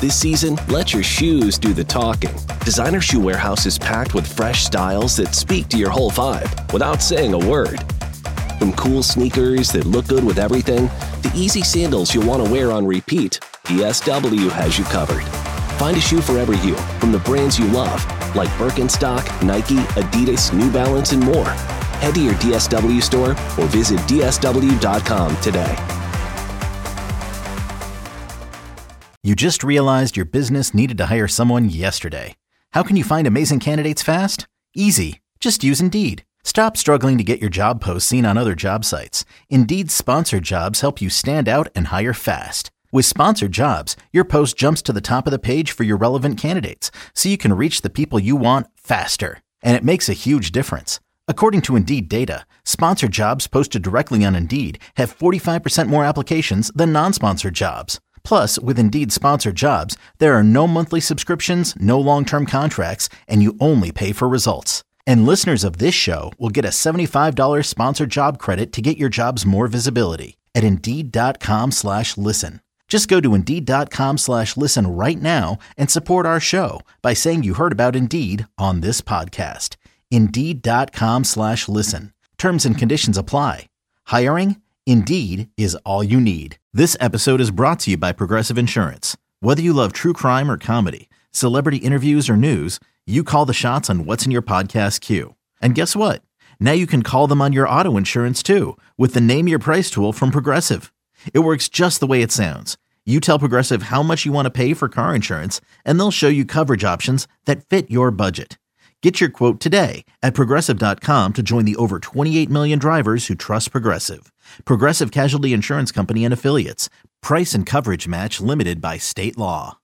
This season, let your shoes do the talking. Designer Shoe Warehouse is packed with fresh styles that speak to your whole vibe without saying a word. From cool sneakers that look good with everything, to easy sandals you'll want to wear on repeat, DSW has you covered. Find a shoe for every you from the brands you love, like Birkenstock, Nike, Adidas, New Balance, and more. Head to your DSW store or visit dsw.com today. You just realized your business needed to hire someone yesterday. How can you find amazing candidates fast? Easy. Just use Indeed. Stop struggling to get your job posts seen on other job sites. Indeed's sponsored jobs help you stand out and hire fast. With sponsored jobs, your post jumps to the top of the page for your relevant candidates, so you can reach the people you want faster. And it makes a huge difference. According to Indeed data, sponsored jobs posted directly on Indeed have 45% more applications than non-sponsored jobs. Plus, with Indeed sponsored jobs, there are no monthly subscriptions, no long-term contracts, and you only pay for results. And listeners of this show will get a $75 sponsored job credit to get your jobs more visibility at Indeed.com/listen. Just go to Indeed.com/listen right now and support our show by saying you heard about Indeed on this podcast. Indeed.com/listen. Terms and conditions apply. Hiring? Indeed is all you need. This episode is brought to you by Progressive Insurance. Whether you love true crime or comedy, celebrity interviews or news, you call the shots on what's in your podcast queue. And guess what? Now you can call them on your auto insurance too with the Name Your Price tool from Progressive. It works just the way it sounds. You tell Progressive how much you want to pay for car insurance, and they'll show you coverage options that fit your budget. Get your quote today at Progressive.com to join the over 28 million drivers who trust Progressive. Progressive Casualty Insurance Company and Affiliates. Price and coverage match limited by state law.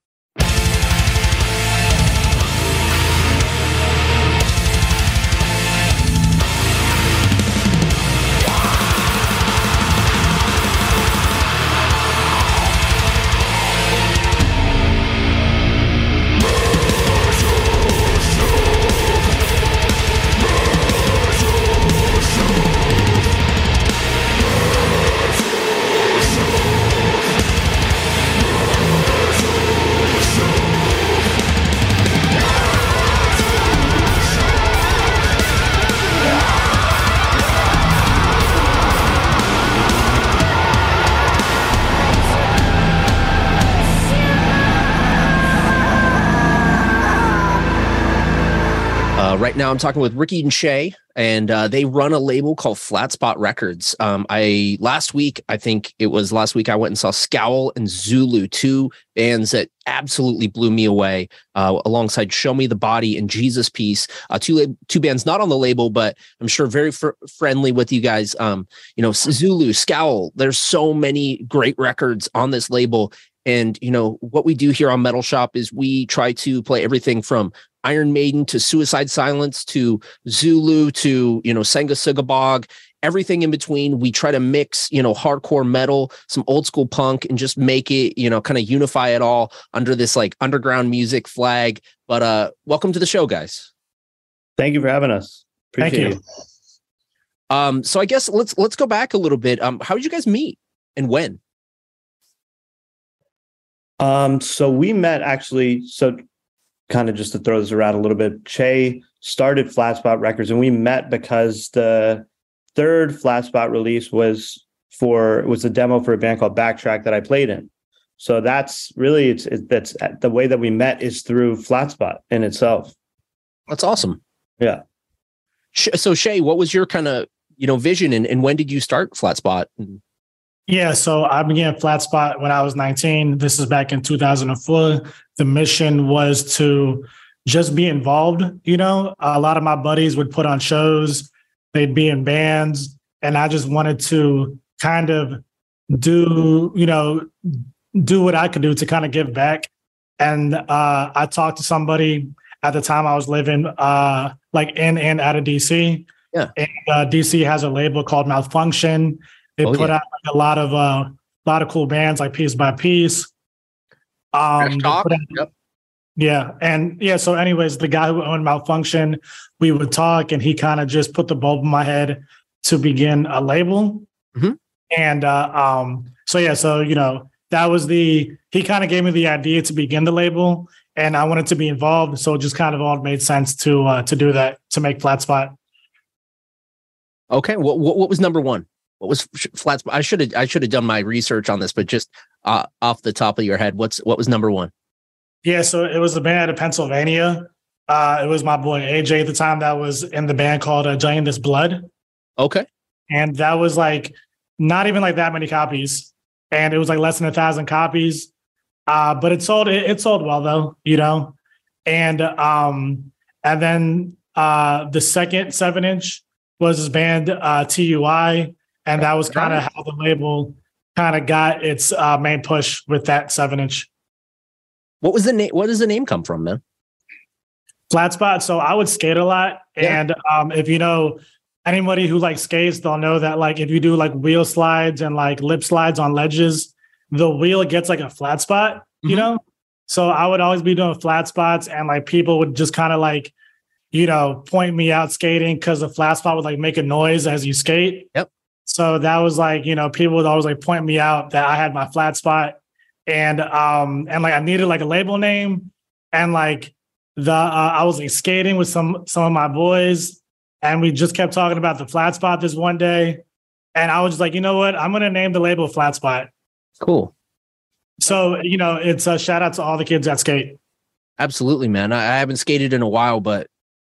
Right now, I'm talking with Ricky and Shay, and they run a label called Flat Spot Records. Last week, I went and saw Scowl and Zulu, two bands that absolutely blew me away, alongside Show Me the Body and Jesus Piece, two bands not on the label, but I'm sure very friendly with you guys. Zulu, Scowl, there's so many great records on this label. And, what we do here on Metal Shop is we try to play everything from Iron Maiden to Suicide Silence to Zulu to, Senga Sugabog, everything in between. We try to mix, hardcore metal, some old school punk, and just make it, kind of unify it all under this like underground music flag. But welcome to the show, guys. Thank you for having us. Appreciate it. So I guess let's go back a little bit. How did you guys meet and when? So we met actually, kind of just to throw this around a little bit, Shay started Flat Spot Records, and we met because the third Flat Spot release was a demo for a band called Backtrack that I played in. So that's really, that's the way that we met is through Flat Spot in itself. That's awesome. Yeah. So Shay, what was your kind of, vision and when did you start Flat Spot? Yeah, so I began Flat Spot when I was 19. This is back in 2004. The mission was to just be involved. A lot of my buddies would put on shows. They'd be in bands. And I just wanted to kind of do what I could do to kind of give back. And I talked to somebody at the time I was living in and out of DC. Yeah. And DC has a label called Malfunction. They put out a lot of cool bands like Piece by Piece. Yep. Yeah. And so anyways, the guy who owned Malfunction, we would talk and he kind of just put the bulb in my head to begin a label. Mm-hmm. And so that was the he kind of gave me the idea to begin the label, and I wanted to be involved. So it just kind of all made sense to do that, to make Flat Spot. Okay. What was number one? What was Flat Spot? I should have done my research on this, but just off the top of your head, what was number one? Yeah, so it was a band out of Pennsylvania. It was my boy AJ at the time that was in the band called Giant This Blood. Okay. And that was like not even like that many copies. And it was like less than 1,000 copies. But it sold well though, you know. And then the second 7-inch was this band TUI. And that was kind of how the label kind of got its main push with that 7-inch. What was the name? What does the name come from, man? Flat Spot. So I would skate a lot. Yeah. And if you know anybody who like skates, they'll know that like if you do like wheel slides and like lip slides on ledges, the wheel gets like a flat spot, you know? So I would always be doing flat spots, and like people would just kind of like, you know, point me out skating because the flat spot would like make a noise as you skate. Yep. So that was like, you know, people would always like point me out that I had my flat spot. And like I needed like a label name, and like I was like skating with some of my boys, and we just kept talking about the Flat Spot this one day, and I was just like, you know what, I'm gonna name the label Flat Spot. Cool. So you know, it's a shout out to all the kids that skate. Absolutely, man. I haven't skated in a while, but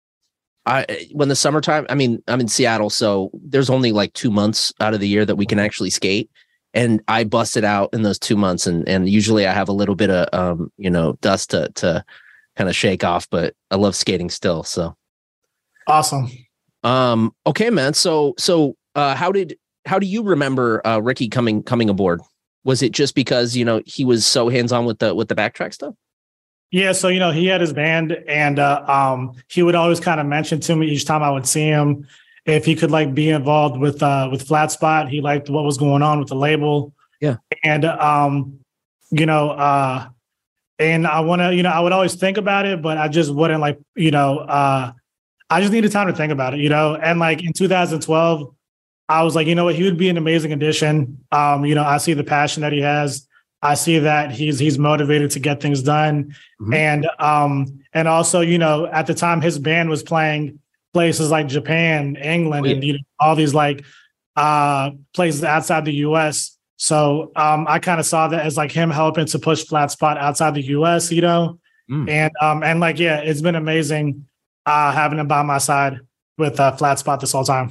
when the summertime, I mean, I'm in Seattle, so there's only like 2 months out of the year that we can actually skate. And I busted out in those 2 months, and usually I have a little bit of you know, dust to kind of shake off, but I love skating still. So awesome. Okay, man. So how do you remember Ricky coming aboard? Was it just because, you know, he was so hands-on with the backtrack stuff? Yeah, so you know, he had his band, and he would always kind of mention to me each time I would see him if he could like be involved with Flat Spot. He liked what was going on with the label. Yeah. And you know, and I want to, you know, I would always think about it, but I just wouldn't like, you know, I just needed time to think about it, you know. And like in 2012, I was like, you know what, he would be an amazing addition. You know, I see the passion that he has. I see that he's motivated to get things done. Mm-hmm. And also, you know, at the time his band was playing places like Japan, England, and you know, all these like places outside the US. So I kind of saw that as like him helping to push Flat Spot outside the US, you know. And like, yeah, it's been amazing having him by my side with Flat Spot this whole time.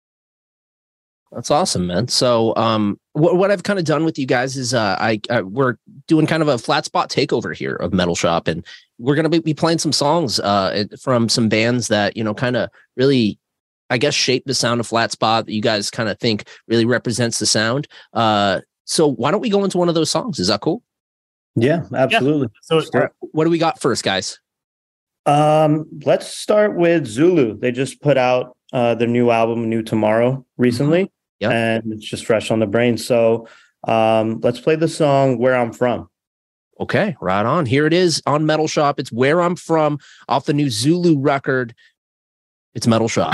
That's awesome, man. So what I've kind of done with you guys is we're doing kind of a Flat Spot takeover here of Metal Shop, and we're going to be playing some songs from some bands that, you know, kind of really, I guess, shape the sound of Flat Spot that you guys kind of think really represents the sound. So why don't we go into one of those songs? Is that cool? Yeah, absolutely. Yeah. So what do we got first, guys? Let's start with Zulu. They just put out their new album, New Tomorrow, recently. Yep. And it's just fresh on the brain. So let's play the song Where I'm From. Okay, right on. Here it is on Metal Shop. It's Where I'm From off the new Zulu record. It's Metal Shop.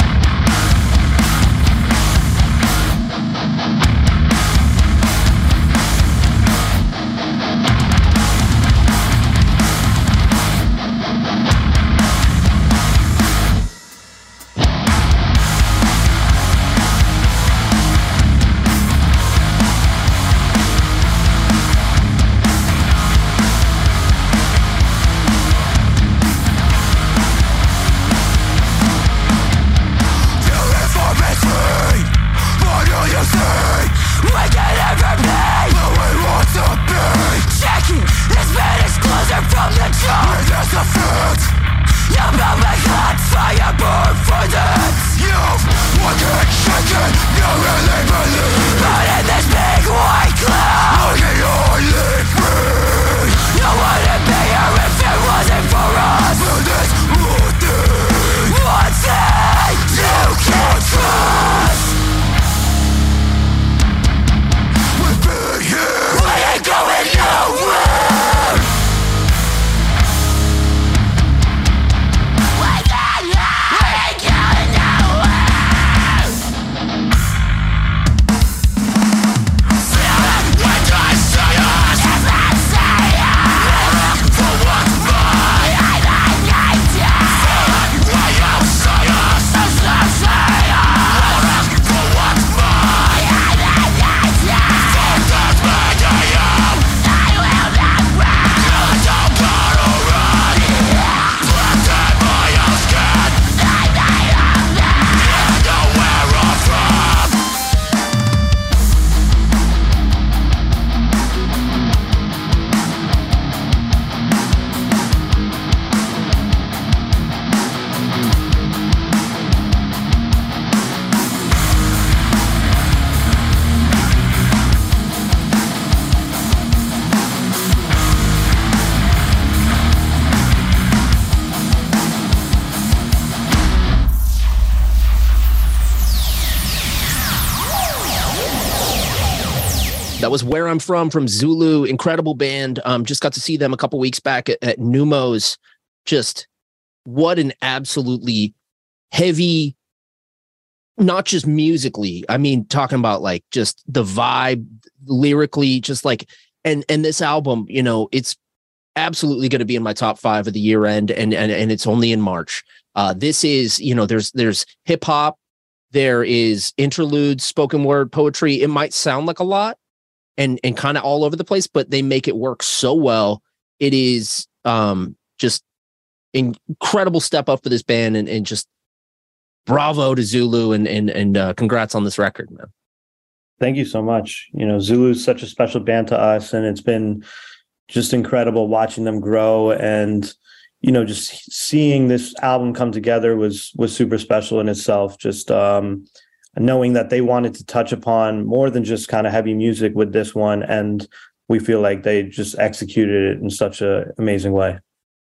That was Where I'm From Zulu. Incredible band. Just got to see them a couple weeks back at Numos. Just what an absolutely heavy, not just musically. I mean, talking about like just the vibe lyrically, just like, and this album, you know, it's absolutely going to be in my top 5 of the year end. And it's only in March. This is, you know, there's hip hop, there is interludes, spoken word, poetry. It might sound like a lot and kind of all over the place, but they make it work so well. It is just incredible step up for this band, and just bravo to Zulu, and congrats on this record, man. Thank you so much. You know, Zulu is such a special band to us, and it's been just incredible watching them grow, and you know, just seeing this album come together was super special in itself. Just knowing that they wanted to touch upon more than just kind of heavy music with this one, and we feel like they just executed it in such an amazing way.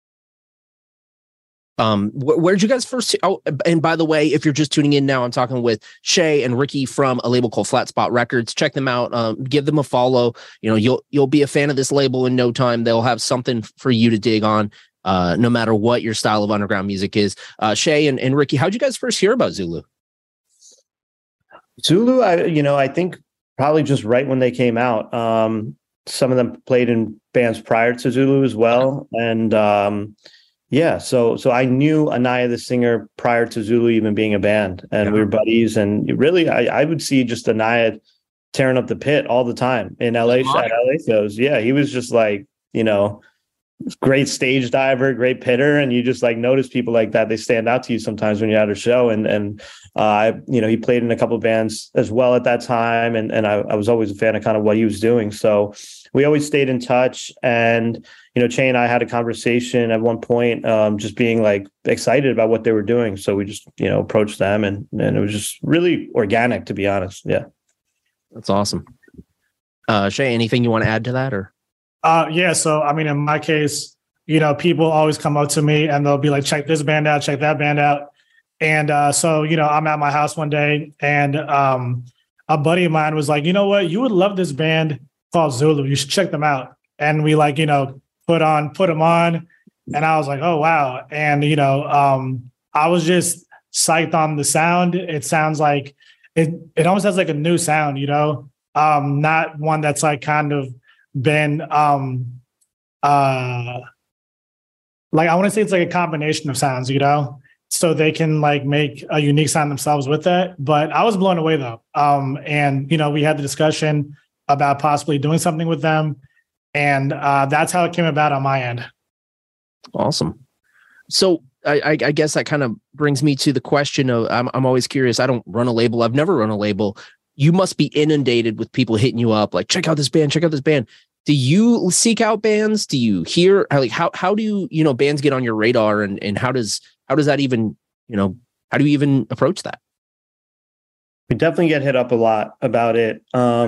Where'd you guys first? Oh, and by the way, if you're just tuning in now, I'm talking with Shay and Ricky from a label called Flat Spot Records. Check them out. Give them a follow. You know, you'll be a fan of this label in no time. They'll have something for you to dig on, no matter what your style of underground music is. Shay and Ricky, how'd you guys first hear about Zulu? Zulu, I think probably just right when they came out. Some of them played in bands prior to Zulu as well, and. Yeah, so I knew Anaya, the singer, prior to Zulu even being a band, and we were buddies. And really, I would see just Anaya tearing up the pit all the time in LA at LA shows. Yeah, he was just like, you know, great stage diver, great pitter, and you just like notice people like that. They stand out to you sometimes when you're at a show. And he played in a couple of bands as well at that time, and I was always a fan of kind of what he was doing. So we always stayed in touch, and you know, Che and I had a conversation at one point, just being like excited about what they were doing. So we just, you know, approached them, and it was just really organic, to be honest. Yeah. That's awesome. Che, anything you want to add to that, or? Yeah. So, I mean, in my case, you know, people always come up to me and they'll be like, check this band out, check that band out. And so, you know, I'm at my house one day, and a buddy of mine was like, you know what, you would love this band called Zulu. You should check them out. And we like, you know, put them on. And I was like, oh, wow. And, you know, I was just psyched on the sound. It sounds like it almost has like a new sound, you know, not one that's like kind of been like, I want to say it's like a combination of sounds, you know, so they can like make a unique sound themselves with that. But I was blown away though. And, you know, we had the discussion about possibly doing something with them. And that's how it came about on my end. Awesome. So I guess that kind of brings me to the question of, I'm always curious. I don't run a label. I've never run a label. You must be inundated with people hitting you up like, check out this band, check out this band. Do you seek out bands? Do you hear like how do you know bands get on your radar, and how does that even, you know, how do you even approach that? We definitely get hit up a lot about it.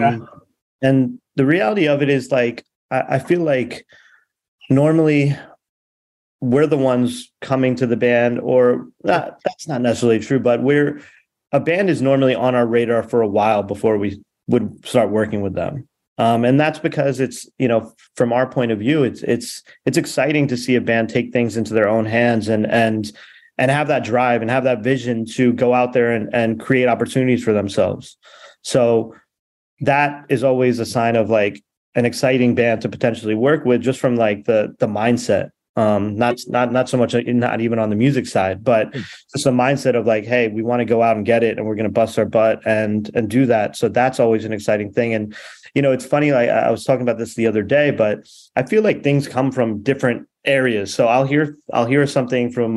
And the reality of it is like, I feel like normally we're the ones coming to the band, or that's not necessarily true, but a band is normally on our radar for a while before we would start working with them. And that's because it's, you know, from our point of view, it's exciting to see a band take things into their own hands and have that drive and have that vision to go out there and create opportunities for themselves. So that is always a sign of like an exciting band to potentially work with, just from like the mindset. Not so much, not even on the music side, but just a mindset of like, hey, we want to go out and get it, and we're going to bust our butt and do that. So that's always an exciting thing. And, you know, it's funny, like I was talking about this the other day, but I feel like things come from different areas. So I'll hear something from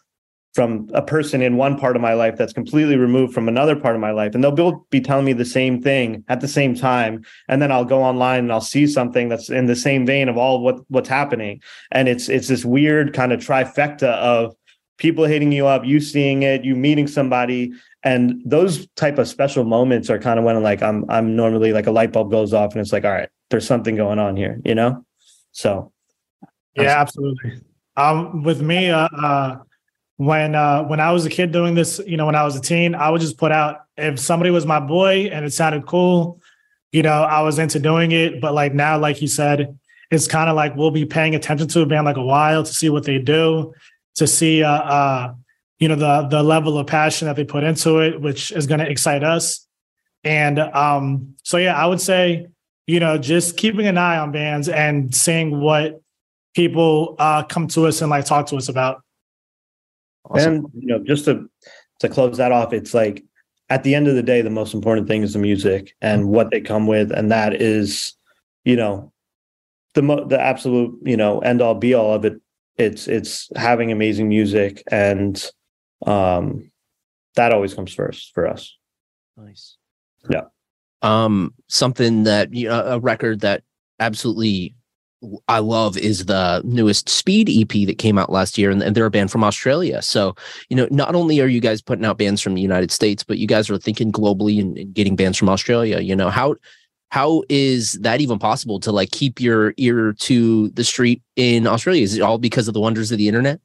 a person in one part of my life that's completely removed from another part of my life, and they'll both be telling me the same thing at the same time. And then I'll go online and I'll see something that's in the same vein of all what's happening. And it's this weird kind of trifecta of people hitting you up, you seeing it, you meeting somebody. And those type of special moments are kind of when like I'm normally like a light bulb goes off and it's like, all right, there's something going on here, you know? So yeah, absolutely. With me, when I was a kid doing this, you know, when I was a teen, I would just put out, if somebody was my boy and it sounded cool, I was into doing it, but like now, like you said, it's kind of like we'll be paying attention to a band like a while to see what they do, to see the level of passion that they put into it, which is going to excite us. And so yeah, I would say, just keeping an eye on bands and seeing what people come to us and like talk to us about. Awesome. And just to close that off, it's like at the end of the day, the most important thing is the music and what they come with, and that is, the absolute, end all be all of it. It's having amazing music, and that always comes first for us. Nice. Yeah. Something that a record that absolutely I love is the newest Speed EP that came out last year, and they're a band from Australia. So, not only are you guys putting out bands from the United States, but you guys are thinking globally and getting bands from Australia. How is that even possible to like keep your ear to the street in Australia? Is it all because of the wonders of the internet?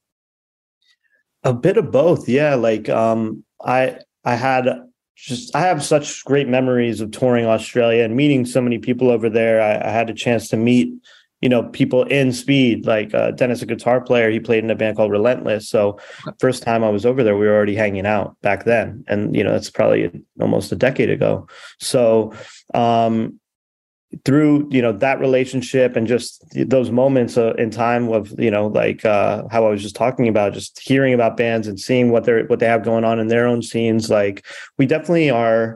A bit of both. Yeah. Like, I have such great memories of touring Australia and meeting so many people over there. I had a chance to meet, people in Speed, like Dennis, a guitar player. He played in a band called Relentless. So first time I was over there, we were already hanging out back then. And, that's probably almost a decade ago. So through, that relationship and just those moments in time of, how I was just talking about, just hearing about bands and seeing what they have going on in their own scenes, like we definitely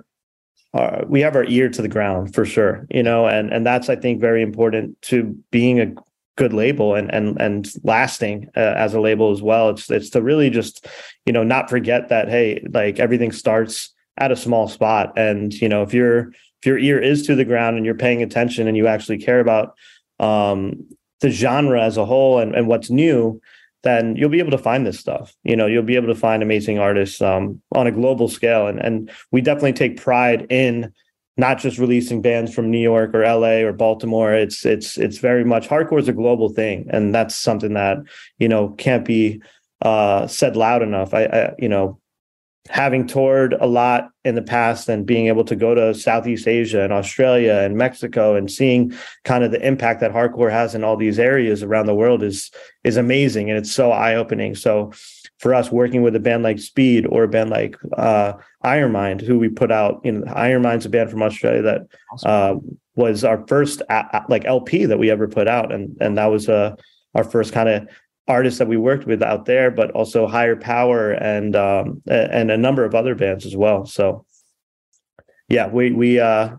we have our ear to the ground for sure, and that's, I think, very important to being a good label and lasting as a label as well. It's to really just, not forget that, hey, like everything starts at a small spot. And, if your ear is to the ground and you're paying attention and you actually care about the genre as a whole and what's new, then you'll be able to find this stuff. You'll be able to find amazing artists on a global scale. And we definitely take pride in not just releasing bands from New York or LA or Baltimore. It's very much, hardcore is a global thing. And that's something that, can't be said loud enough. I having toured a lot in the past and being able to go to Southeast Asia and Australia and Mexico and seeing kind of the impact that hardcore has in all these areas around the world is amazing. And it's so eye-opening. So for us, working with a band like Speed or a band like Iron Mind, who we put out, Iron Mind's a band from Australia that was our first like LP that we ever put out. And that was our first kind of artists that we worked with out there, but also Higher Power and a number of other bands as well. So yeah, we're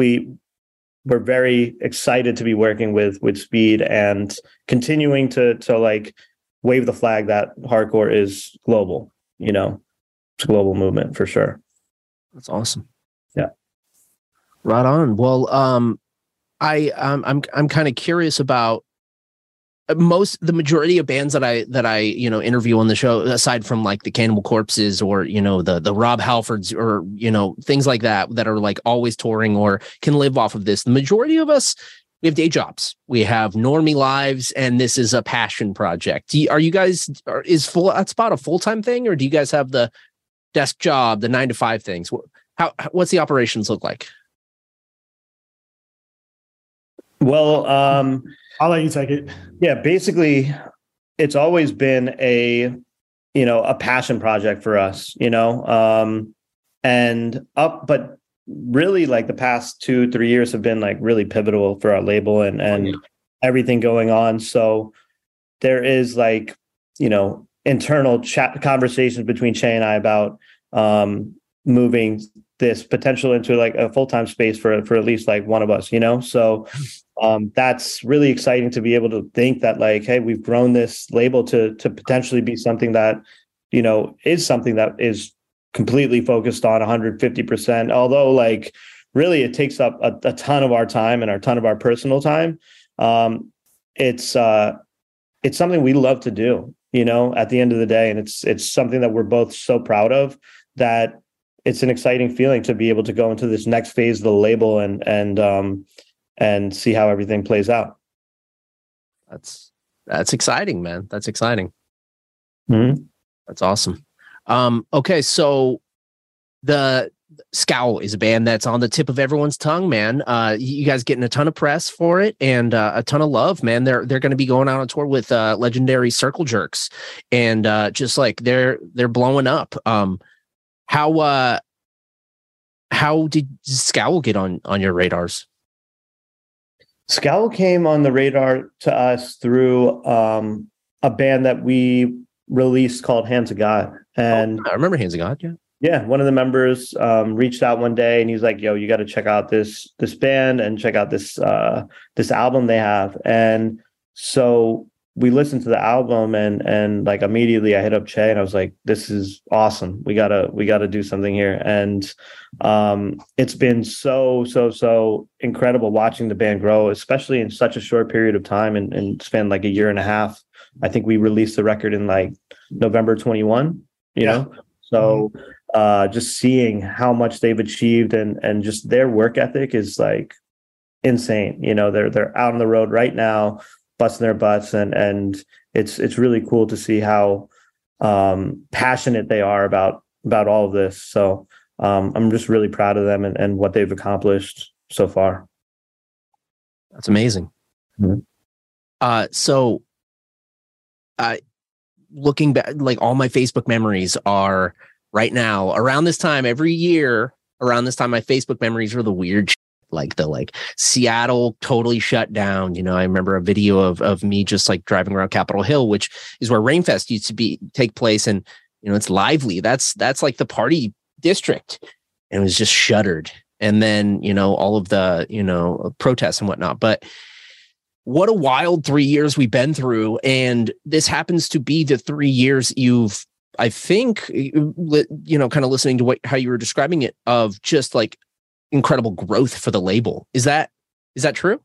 very excited to be working with Speed and continuing to like wave the flag that hardcore is global. It's a global movement for sure. That's awesome. Yeah. Right on. Well, I'm kind of curious about the majority of bands that I interview on the show, aside from like the Cannibal Corpses or the Rob Halfords or things like that are like always touring or can live off of this. The majority of us, we have day jobs, we have normie lives, and this is a passion project. Are you guys is Flat Spot a full-time thing, or do you guys have the desk job, the 9-to-5 things? What's the operations look like? Well, I'll let you take it. Yeah, basically, it's always been a passion project for us, but really like the past 2-3 years have been like really pivotal for our label and everything going on. So there is like, internal chat conversations between Che and I about moving this potential into like a full-time space for at least like one of us, so that's really exciting to be able to think that like, hey, we've grown this label to potentially be something that is something that is completely focused on 150%, although like really it takes up a ton of our time and a ton of our personal time. It's something we love to do, at the end of the day, and it's something that we're both so proud of, that it's an exciting feeling to be able to go into this next phase of the label and see how everything plays out. That's exciting, man. That's exciting. Mm-hmm. That's awesome. Okay, so the Scowl is a band that's on the tip of everyone's tongue, man. You guys getting a ton of press for it and a ton of love, man. They're going to be going out on tour with legendary Circle Jerks, and just like they're blowing up. How did Scowl get on your radars? Scowl came on the radar to us through a band that we released called Hands of God. And I remember Hands of God, yeah. Yeah, one of the members reached out one day and he's like, "Yo, you got to check out this band and check out this album they have." And so we listened to the album and like immediately I hit up Che and I was like, "This is awesome. We gotta do something here." And it's been so incredible watching the band grow, especially in such a short period of time and spend like a year and a half. I think we released the record in like November 21, you know? So just seeing how much they've achieved and just their work ethic is like insane. You know, they're out on the road right now, busting their butts, and it's really cool to see how passionate they are about all of this. So I'm just really proud of them and what they've accomplished so far. That's amazing. Mm-hmm. So looking back, like all my Facebook memories are right now around this time every year. Around this time, my Facebook memories are the weird, like the Seattle totally shut down. You know, I remember a video of me just like driving around Capitol Hill, which is where Rainfest used to take place, and you know it's lively. That's like the party district, and it was just shuttered. And then you know all of the protests and whatnot, but. What a wild 3 years we've been through. And this happens to be the 3 years you've, I think, kind of listening to how you were describing it, of just like incredible growth for the label. Is that true?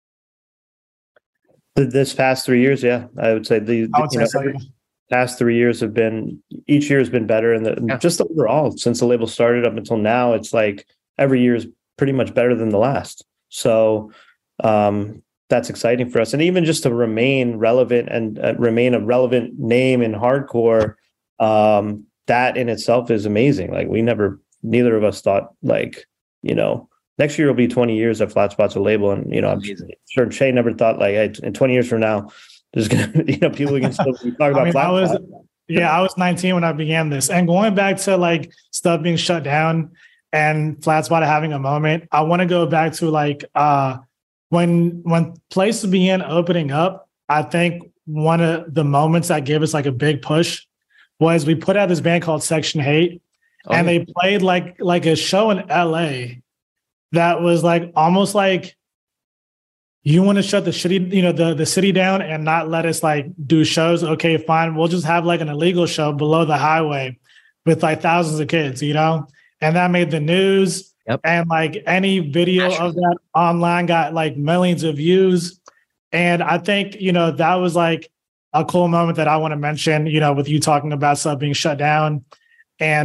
This past 3 years, yeah, I would say past 3 years have been, each year has been better. And just overall, since the label started up until now, it's like every year is pretty much better than the last. So, that's exciting for us. And even just to remain relevant and remain a relevant name in hardcore, that in itself is amazing. Like neither of us thought like, next year will be 20 years that Flat Spot's a label. And, I'm sure Che never thought like, hey, in 20 years from now, there's going to, people can still talk about Flat Spot. I was 19 when I began this, and going back to like stuff being shut down and Flat Spot having a moment, I want to go back to like, when places began opening up, I think one of the moments that gave us like a big push was we put out this band called Section Hate, and they played like a show in LA that was like almost like, you want to shut the city down and not let us like do shows? Okay, fine. We'll just have like an illegal show below the highway with like thousands of kids, and that made the news. Yep. And like any video of that online got like millions of views. And I think, that was like a cool moment that I want to mention, with you talking about stuff being shut down. And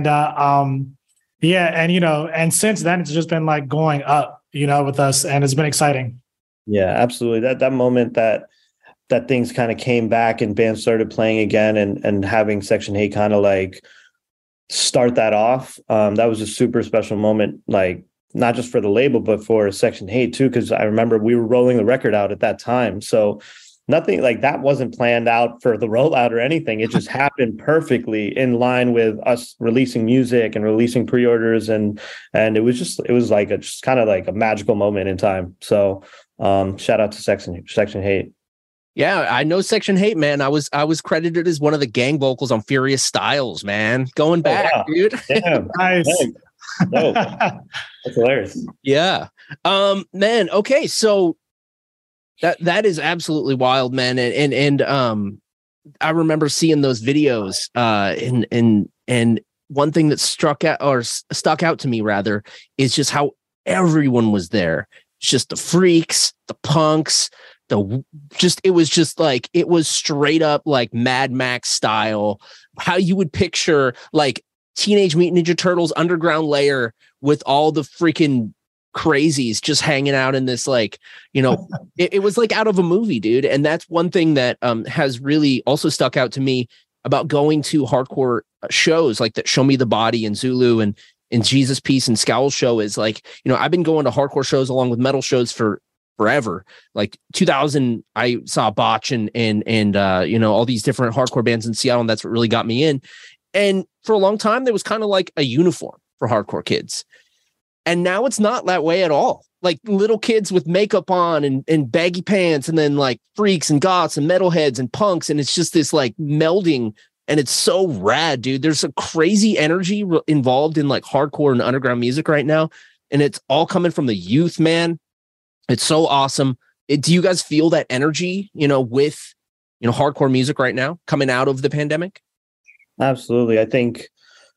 and since then it's just been like going up, with us, and it's been exciting. Yeah, absolutely. That moment that things kind of came back and bands started playing again and having Section Hate kind of like start that off. That was a super special moment, like not just for the label, but for Section Hate too, because I remember we were rolling the record out at that time. So nothing like that wasn't planned out for the rollout or anything. It just happened perfectly in line with us releasing music and releasing pre-orders. And it was like just kind of like a magical moment in time. So shout out to Section Hate. Yeah, I know Section Hate, man. I was credited as one of the gang vocals on Furious Styles, man. Going back, dude. Yeah, nice. No, that's hilarious. Yeah, man. Okay, so that is absolutely wild, man. And I remember seeing those videos. And one thing that stuck out to me rather is just how everyone was there. It's just the freaks, the punks. It was straight up like Mad Max style, how you would picture like Teenage Mutant Ninja Turtles underground lair with all the freaking crazies just hanging out in this, like, it was like out of a movie, dude. And that's one thing that has really also stuck out to me about going to hardcore shows like that Show Me the Body and Zulu and in Jesus Piece and Scowl show is like, I've been going to hardcore shows along with metal shows for forever. Like 2000, I saw Botch and all these different hardcore bands in Seattle, and that's what really got me in. And for a long time, there was kind of like a uniform for hardcore kids. And now it's not that way at all. Like little kids with makeup on and baggy pants, and then like freaks and goths and metalheads and punks. And it's just this like melding, and it's so rad, dude. There's a crazy energy involved in like hardcore and underground music right now. And it's all coming from the youth, man. It's so awesome. Do you guys feel that energy, with, hardcore music right now coming out of the pandemic? Absolutely. I think,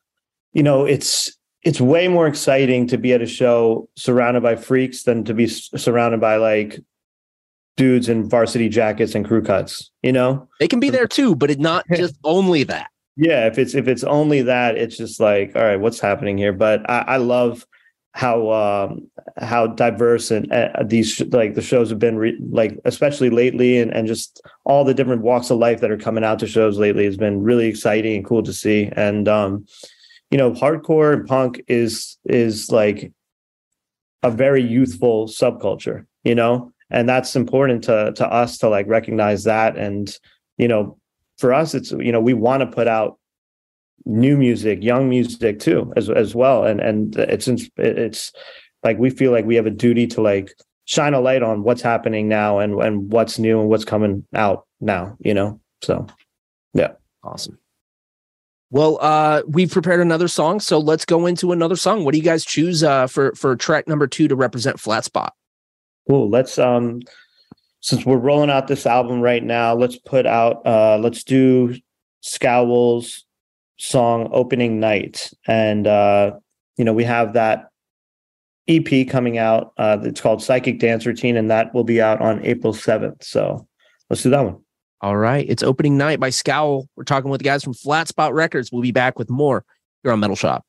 it's way more exciting to be at a show surrounded by freaks than to be surrounded by like dudes in varsity jackets and crew cuts, They can be there too, but it's not just only that. Yeah. If it's only that, it's just like, all right, what's happening here? But I love how diverse and these like the shows have been like, especially lately, and just all the different walks of life that are coming out to shows lately has been really exciting and cool to see. And hardcore and punk is like a very youthful subculture, and that's important to us to like recognize that. And for us, it's we want to put out new music, young music too, as well. And it's like we feel like we have a duty to like shine a light on what's happening now and what's new and what's coming out now, So yeah. Awesome. Well, we've prepared another song, so let's go into another song. What do you guys choose for track number 2 to represent Flat Spot? Cool. Let's since we're rolling out this album right now, let's do Scowl's song Opening Night. And we have that EP coming out. It's called Psychic Dance Routine, and that will be out on April 7th. So let's do that one. All right. It's Opening Night by Scowl. We're talking with the guys from Flat Spot Records. We'll be back with more here on Metal Shop.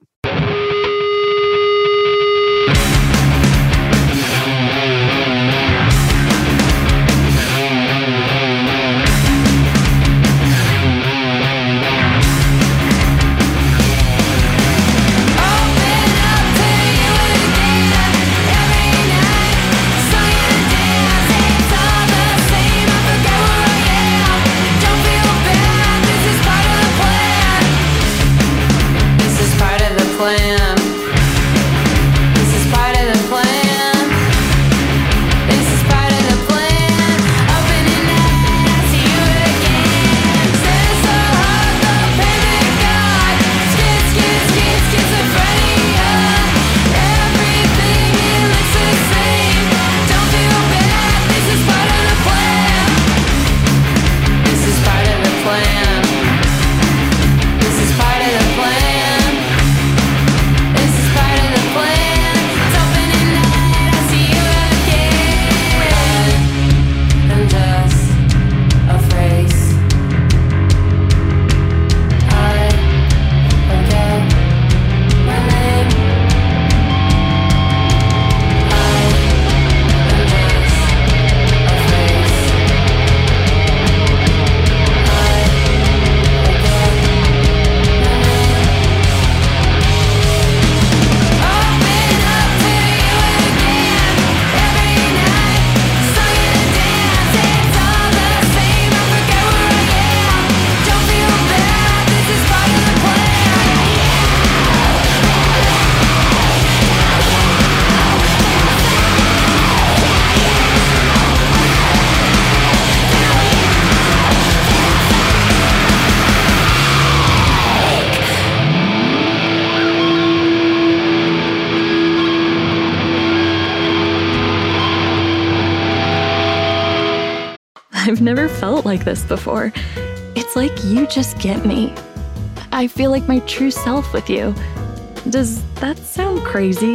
I've never felt like this before. It's like you just get me. I feel like my true self with you. Does that sound crazy?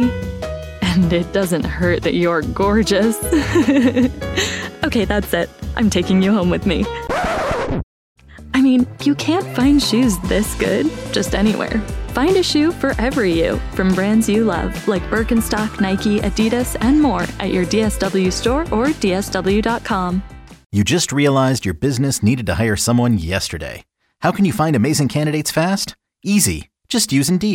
And it doesn't hurt that you're gorgeous. Okay, that's it. I'm taking you home with me. I mean, you can't find shoes this good just anywhere. Find a shoe for every you from brands you love, like Birkenstock, Nike, Adidas, and more at your DSW store or DSW.com. You just realized your business needed to hire someone yesterday. How can you find amazing candidates fast? Easy. Just use Indeed.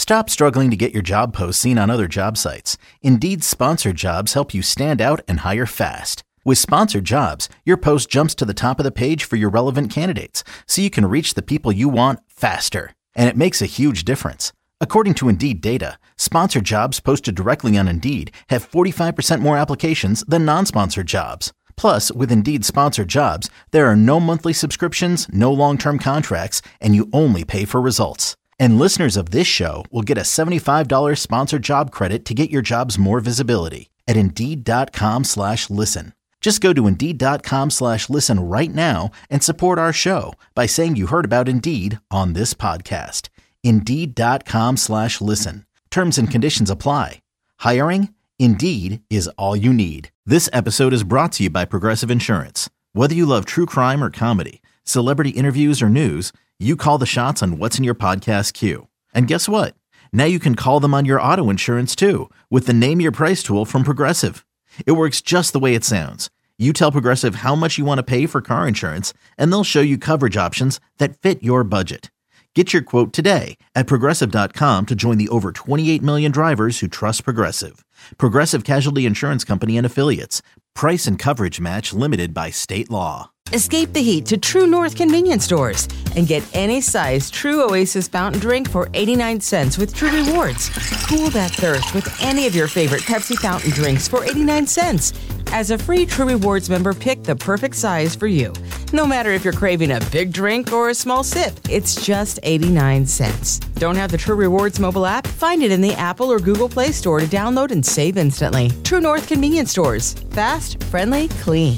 Stop struggling to get your job posts seen on other job sites. Indeed's sponsored jobs help you stand out and hire fast. With sponsored jobs, your post jumps to the top of the page for your relevant candidates, so you can reach the people you want faster. And it makes a huge difference. According to Indeed data, sponsored jobs posted directly on Indeed have 45% more applications than non-sponsored jobs. Plus, with Indeed sponsored jobs, there are no monthly subscriptions, no long-term contracts, and you only pay for results. And listeners of this show will get a $75 sponsored job credit to get your jobs more visibility at Indeed.com/listen. Just go to Indeed.com/listen right now and support our show by saying you heard about Indeed on this podcast. Indeed.com/listen. Terms and conditions apply. Hiring? Indeed is all you need. This episode is brought to you by Progressive Insurance. Whether you love true crime or comedy, celebrity interviews or news, you call the shots on what's in your podcast queue. And guess what? Now you can call them on your auto insurance too with the Name Your Price tool from Progressive. It works just the way it sounds. You tell Progressive how much you want to pay for car insurance, and they'll show you coverage options that fit your budget. Get your quote today at Progressive.com to join the over 28 million drivers who trust Progressive. Progressive Casualty Insurance Company and Affiliates. Price and coverage match limited by state law. Escape the heat to True North convenience stores and get any size True Oasis fountain drink for 89 cents with True Rewards. Cool that thirst with any of your favorite Pepsi fountain drinks for 89 cents. As a free True Rewards member, pick the perfect size for you. No matter if you're craving a big drink or a small sip, it's just 89 cents. Don't have the True Rewards mobile app? Find it in the Apple or Google Play Store to download and save instantly. True North convenience stores. Fast, friendly, clean.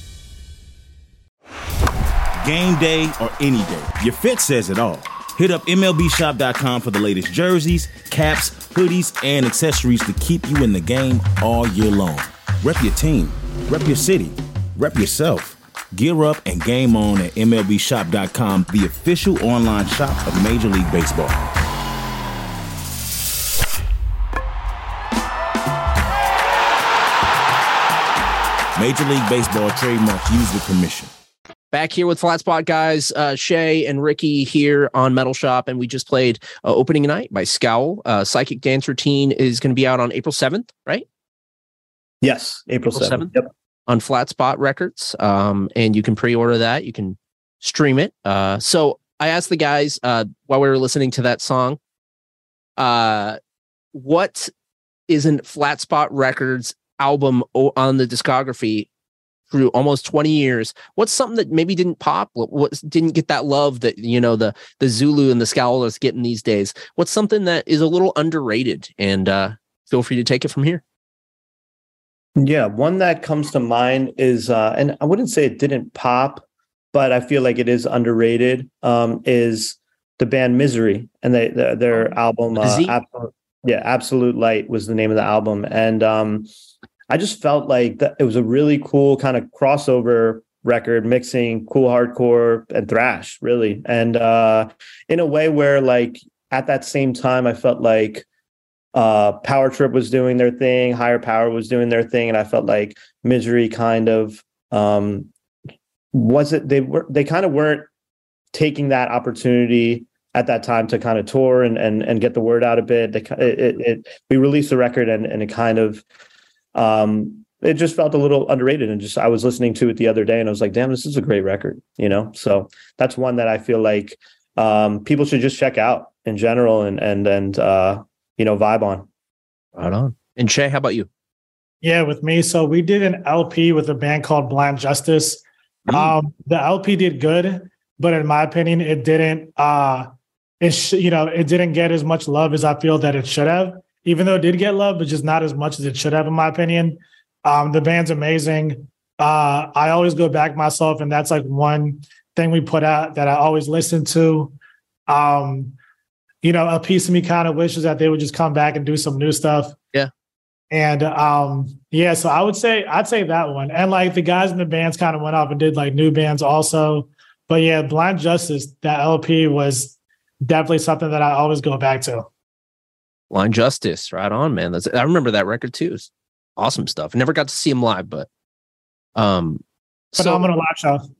Game day or any day, your fit says it all. Hit up MLBshop.com for the latest jerseys, caps, hoodies, and accessories to keep you in the game all year long. Rep your team, rep your city, rep yourself. Gear up and game on at MLBshop.com, the official online shop of Major League Baseball. Major League Baseball trademark used with permission. Back here with Flat Spot guys, Shay and Ricky here on Metal Shop, and we just played Opening Night by Scowl. Psychic Dance Routine is going to be out on April 7th, right? Yes, April 7th. Yep. On Flat Spot Records, and you can pre-order that. You can stream it. So I asked the guys while we were listening to that song, what isn't Flat Spot Records album on the discography through almost 20 years? What's something that maybe didn't pop? What didn't get that love that, you know, the Zulu and the Scowl is getting these days? What's something that is a little underrated? And feel free to take it from here. Yeah, one that comes to mind is, and I wouldn't say it didn't pop, but I feel like it is underrated, is the band Misery, and their album, Absolute Light was the name of the album. And I just felt like that it was a really cool kind of crossover record, mixing cool hardcore and thrash, really. And in a way where, like, at that same time, I felt like Power Trip was doing their thing, Higher Power was doing their thing, and I felt like Misery kind of they kind of weren't taking that opportunity at that time to kind of tour and get the word out a bit. We released the record and it kind of it just felt a little underrated, and just I was listening to it the other day and I was like, damn, this is a great record, you know? So that's one that I feel like people should just check out in general and you know, vibe on. Right on. And Shay, how about you? Yeah, with me. So we did an LP with a band called Blind Justice. The LP did good, but in my opinion, it didn't. It didn't get as much love as I feel that it should have. Even though it did get love, but just not as much as it should have, in my opinion. The band's amazing. I always go back myself, and that's like one thing we put out that I always listen to. You know, a piece of me kind of wishes that they would just come back and do some new stuff. Yeah. And so I'd say that one. And like the guys in the bands kind of went off and did like new bands also. But yeah, Blind Justice, that LP was definitely something that I always go back to. Blind Justice, right on, man. I remember that record too. It's awesome stuff. I never got to see him live, but phenomenal live show.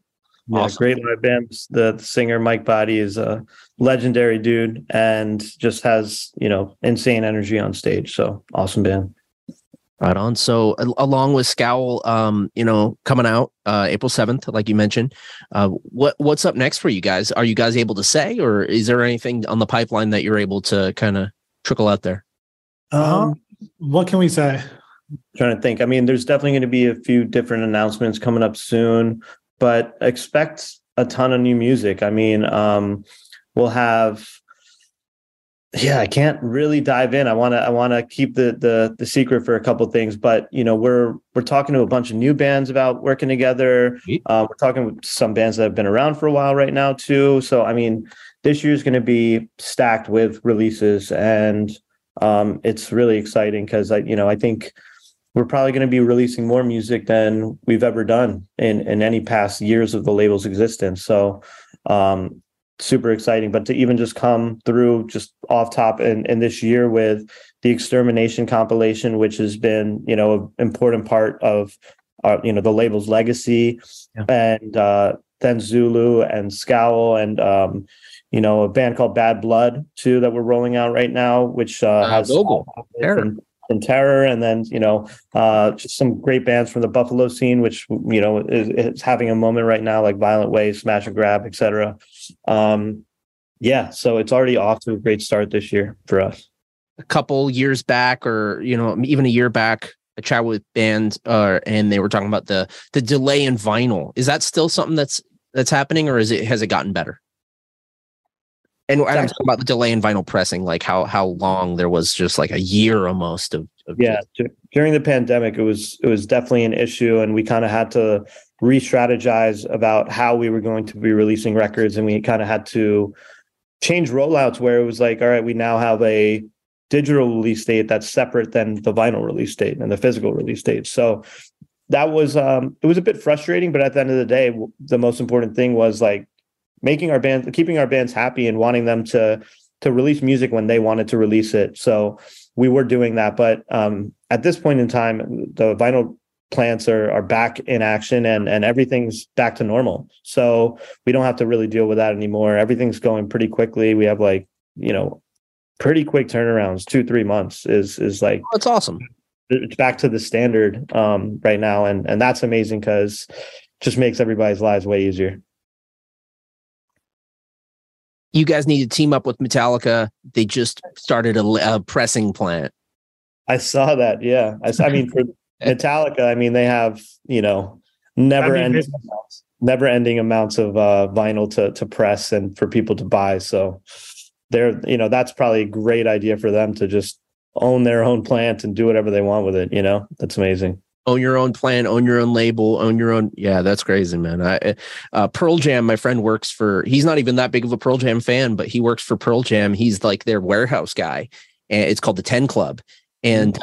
Yeah, Awesome. great live band. The singer Mike Body is a legendary dude and just has, insane energy on stage. So awesome band. Right on. So along with Scowl, coming out April 7th, like you mentioned, what's up next for you guys? Are you guys able to say, or is there anything on the pipeline that you're able to kind of trickle out there? What can we say? Trying to think. I mean, there's definitely going to be a few different announcements coming up soon, but expect a ton of new music. I mean, we'll have. Yeah, I can't really dive in. I want to keep the secret for a couple of things, but we're talking to a bunch of new bands about working together. We're talking with some bands that have been around for a while right now too. So I mean, this year's going to be stacked with releases, and it's really exciting because I think we're probably going to be releasing more music than we've ever done in any past years of the label's existence. So super exciting. But to even just come through just off top in this year with the Extermination compilation, which has been, an important part of the label's legacy, and then Zulu and Scowl and a band called Bad Blood too that we're rolling out right now, which has from Terror, and then just some great bands from the Buffalo scene, which is having a moment right now, like Violent Ways, Smash and Grab, etc. So it's already off to a great start this year for us. A couple years back, or even a year back, I chatted with bands, and they were talking about the delay in vinyl. Is that still something that's happening, or has it gotten better? And I'm talking about the delay in vinyl pressing, like how long there was just like a year almost of during the pandemic, it was definitely an issue, and we kind of had to re-strategize about how we were going to be releasing records, and we kind of had to change rollouts where it was like, all right, we now have a digital release date that's separate than the vinyl release date and the physical release date. So that was it was a bit frustrating, but at the end of the day, the most important thing was like keeping our bands happy and wanting them to release music when they wanted to release it. So we were doing that. But at this point in time, the vinyl plants are back in action, and everything's back to normal. So we don't have to really deal with that anymore. Everything's going pretty quickly. We have pretty quick turnarounds. 2-3 months is like, that's awesome. It's back to the standard right now. And that's amazing because it just makes everybody's lives way easier. You guys need to team up with Metallica. They just started a pressing plant. I saw that. Yeah. I mean, for Metallica, I mean, they have, never ending amounts of vinyl to press and for people to buy. So that's probably a great idea for them to just own their own plant and do whatever they want with it. That's amazing. Own your own plant, own your own label, own your own. Yeah, that's crazy, man. Pearl Jam, my friend he's not even that big of a Pearl Jam fan, but he works for Pearl Jam. He's like their warehouse guy, and it's called the 10 Club. And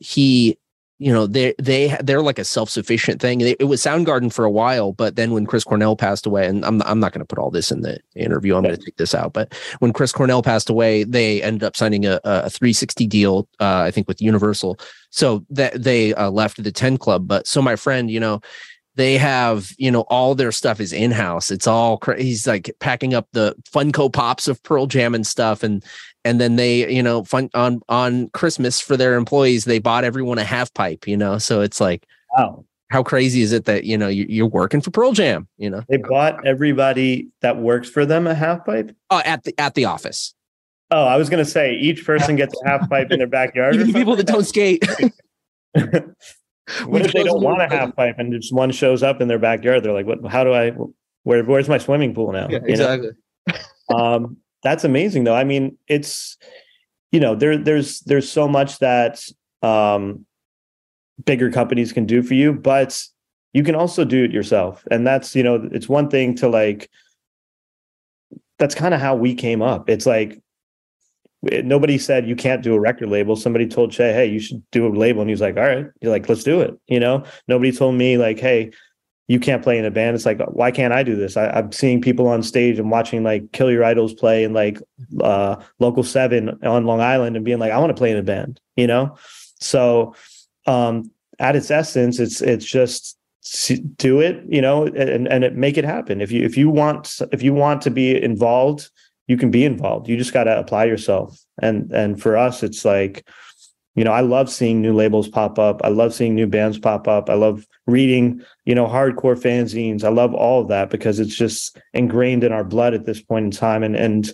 they're like a self-sufficient thing. It was Soundgarden for a while, but then when Chris Cornell passed away, and I'm not going to put all this in the interview, I'm going to take this out. But when Chris Cornell passed away, they ended up signing a 360 deal, I think, with Universal. So that they left the 10 Club. But so my friend, they have, all their stuff is in-house. It's all he's like packing up the Funko Pops of Pearl Jam and stuff, and then they, on Christmas for their employees, they bought everyone a half pipe, so it's like, wow, how crazy is it that, you're working for Pearl Jam, They bought everybody that works for them a half pipe? At the office. Oh, I was going to say each person gets a half pipe in their backyard. Even people that don't skate. What if they don't want a half pipe and just one shows up in their backyard? They're like, "What? How do I? Where's my swimming pool now?" Yeah, exactly. That's amazing, though. I mean, it's there's so much that bigger companies can do for you, but you can also do it yourself, and that's it's one thing to like. That's kind of how we came up. It's like nobody said you can't do a record label. Somebody told Che, hey, you should do a label. And he was like, all right. You're like, let's do it. Nobody told me like, hey, you can't play in a band. It's like, why can't I do this? I'm seeing people on stage and watching like Kill Your Idols play in like Local 7 on Long Island and being like, I want to play in a band, So at its essence, it's just do it, and make it happen. If you want to be involved, you can be involved. You just got to apply yourself. And for us, it's like, I love seeing new labels pop up. I love seeing new bands pop up. I love reading, hardcore fanzines. I love all of that because it's just ingrained in our blood at this point in time. And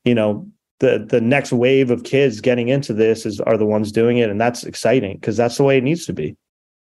the next wave of kids getting into this are the ones doing it. And that's exciting because that's the way it needs to be.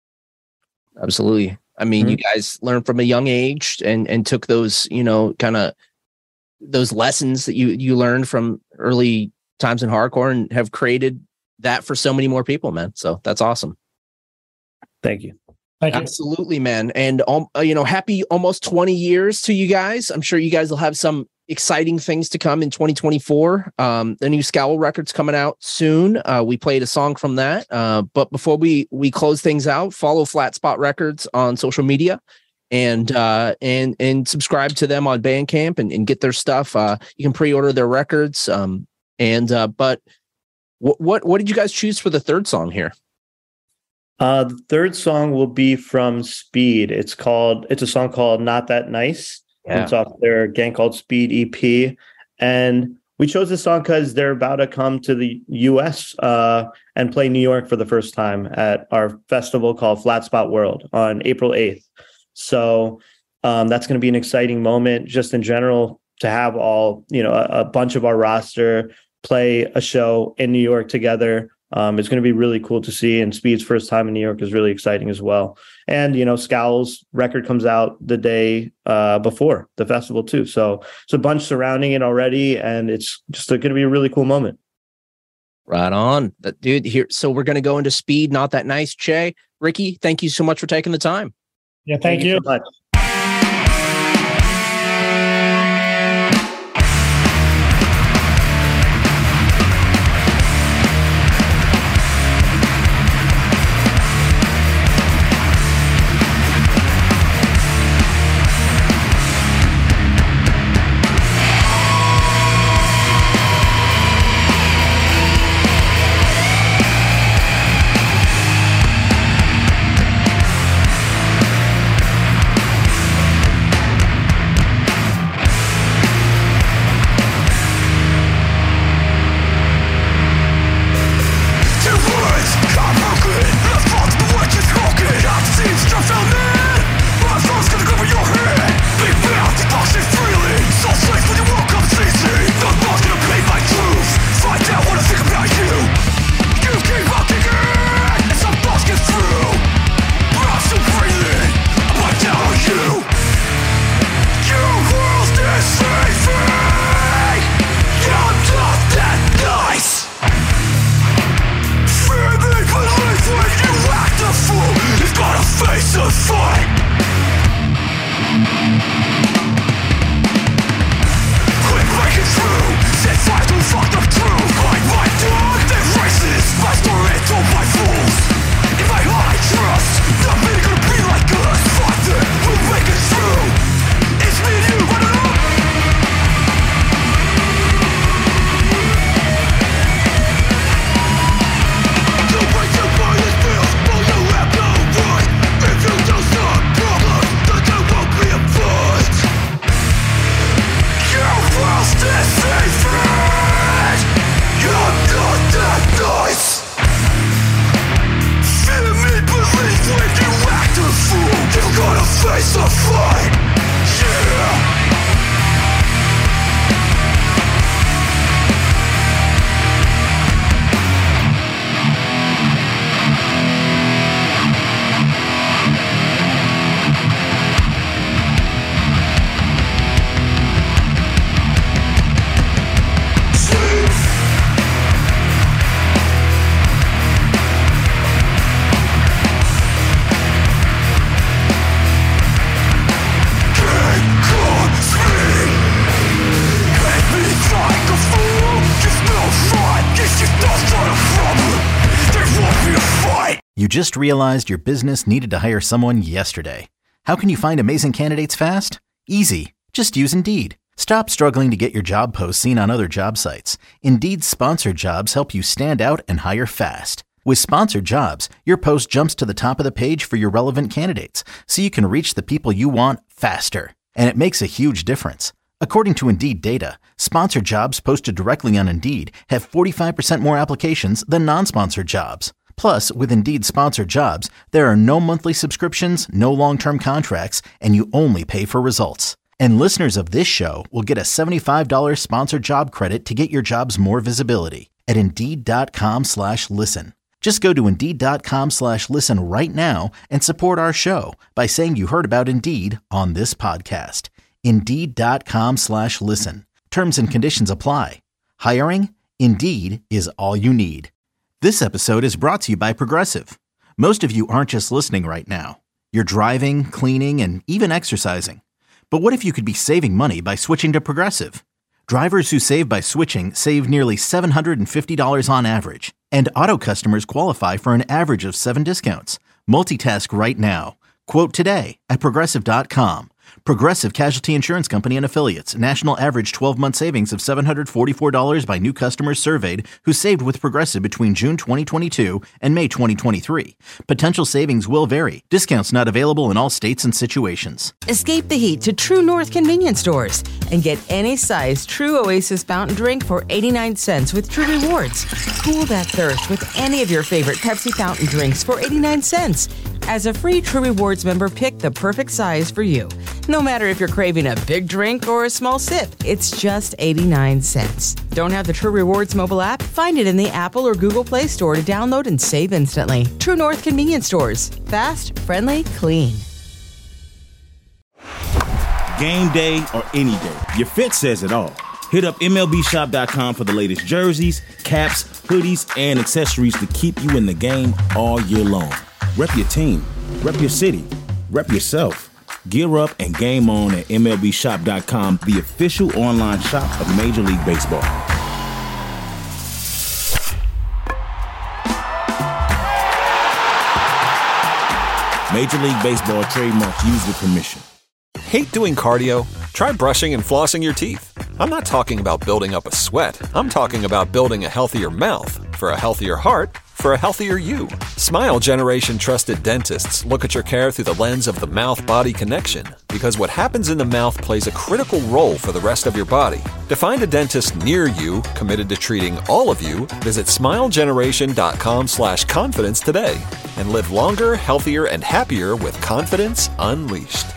Absolutely. I mean, you guys learned from a young age and took those, kind of those lessons that you learned from early times in hardcore and have created that for so many more people, man. So that's awesome. Thank you. Absolutely, man. And, happy almost 20 years to you guys. I'm sure you guys will have some exciting things to come in 2024. The new Scowl record's coming out soon. We played a song from that. But before we close things out, follow Flat Spot Records on social media and subscribe to them on Bandcamp and get their stuff. You can pre-order their records. But what did you guys choose for the third song here? The third song will be from Speed. It's a song called Not That Nice. Yeah. It's off their Gang Called Speed EP. And we chose this song because they're about to come to the US and play New York for the first time at our festival called Flat Spot World on April 8th. So that's going to be an exciting moment just in general to have a bunch of our roster play a show in New York together. It's going to be really cool to see, and Speed's first time in New York is really exciting as well. And, Scowl's record comes out the day before the festival too. So it's a bunch surrounding it already, and it's just going to be a really cool moment. Right on. Dude, here. So we're going to go into Speed, Not That Nice. Che, Ricky, thank you so much for taking the time. Yeah, thank you so much. You just realized your business needed to hire someone yesterday. How can you find amazing candidates fast? Easy. Just use Indeed. Stop struggling to get your job posts seen on other job sites. Indeed's sponsored jobs help you stand out and hire fast. With Sponsored Jobs, your post jumps to the top of the page for your relevant candidates, so you can reach the people you want faster. And it makes a huge difference. According to Indeed data, sponsored jobs posted directly on Indeed have 45% more applications than non-sponsored jobs. Plus, with Indeed Sponsored Jobs, there are no monthly subscriptions, no long-term contracts, and you only pay for results. And listeners of this show will get a $75 sponsored job credit to get your jobs more visibility at Indeed.com/listen. Just go to Indeed.com/listen right now and support our show by saying you heard about Indeed on this podcast. Indeed.com/listen. Terms and conditions apply. Hiring? Indeed is all you need. This episode is brought to you by Progressive. Most of you aren't just listening right now. You're driving, cleaning, and even exercising. But what if you could be saving money by switching to Progressive? Drivers who save by switching save nearly $750 on average. And auto customers qualify for an average of 7 discounts. Multitask right now. Quote today at Progressive.com. Progressive Casualty Insurance Company and Affiliates. National average 12-month savings of $744 by new customers surveyed who saved with Progressive between June 2022 and May 2023. Potential savings will vary. Discounts not available in all states and situations. Escape the heat to True North convenience stores and get any size True Oasis fountain drink for 89 cents with True Rewards. Cool that thirst with any of your favorite Pepsi fountain drinks for 89 cents. As a free True Rewards member, pick the perfect size for you. No matter if you're craving a big drink or a small sip, it's just 89 cents. Don't have the True Rewards mobile app? Find it in the Apple or Google Play Store to download and save instantly. True North convenience stores. Fast, friendly, clean. Game day or any day, your fit says it all. Hit up MLBshop.com for the latest jerseys, caps, hoodies, and accessories to keep you in the game all year long. Rep your team, rep your city, rep yourself. Gear up and game on at MLBshop.com, the official online shop of Major League Baseball. Major League Baseball trademark used with permission. Hate doing cardio? Try brushing and flossing your teeth. I'm not talking about building up a sweat. I'm talking about building a healthier mouth. For a healthier heart, for a healthier you. Smile Generation trusted dentists look at your care through the lens of the mouth-body connection, because what happens in the mouth plays a critical role for the rest of your body. To find a dentist near you committed to treating all of you, visit smilegeneration.com/confidence today and live longer, healthier, and happier with confidence unleashed.